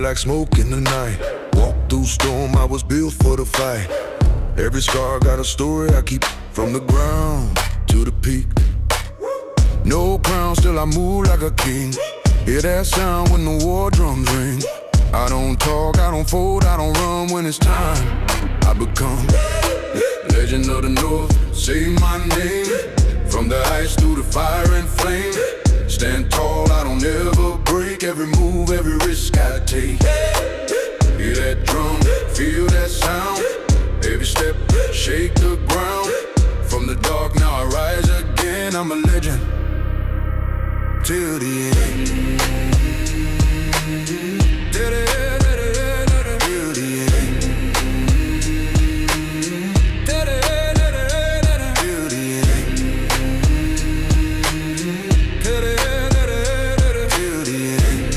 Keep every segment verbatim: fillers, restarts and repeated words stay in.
like smoke in the night. Walk through storm, I was built for the fight. Every scar got a story I keep, from the ground to the peak. No crown, still I move like a king. Hear that sound when the war drums ring. I don't talk, I don't fold, I don't run. When it's time, I become legend of the North. Say my name, from the ice through the fire and flame. Stand tall, I don't ever break. Every move, every risk I take. Hear that drum, feel that sound. Every step, shake the ground. From the dark, now I rise again. I'm a legend till the end. Till the end. Till the end. Till the end. Till the end. Till the end. Till the end.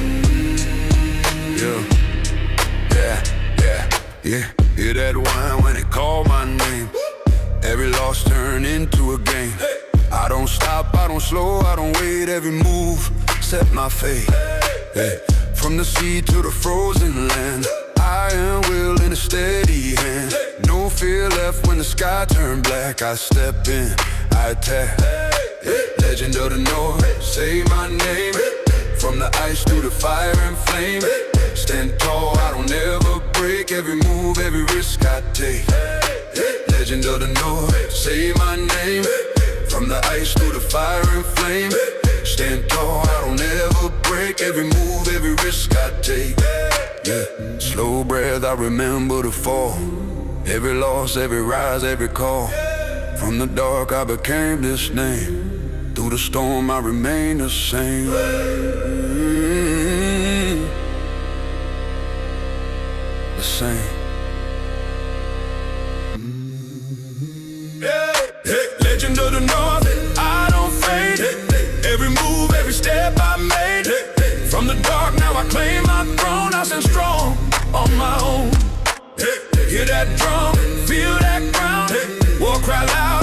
Yeah, yeah, yeah, yeah. Hear that whine when it call my name. Every loss turn into a game. I don't stop, I don't slow, I don't wait. Every move set my fate. Hey. From the sea to the frozen land, I am willing a steady hand. No fear left when the sky turn black. I step in, I attack. Legend of the North, say my name. From the ice through the fire and flame. Stand tall, I don't ever break. Every move, every risk I take. Legend of the North, say my name. From the ice through the fire and flame. Stand tall, I don't ever break. Every move, every risk I take. Yeah, slow breath, I remember the fall. Every loss, every rise, every call. From the dark, I became this name. Through the storm, I remain the same. Mm-hmm. The same. Legend of the North, I don't fade. Every move, every step I made. From the dark, now I claim my throne. I stand strong on my own. Hear that drum, feel that ground. War cry loud.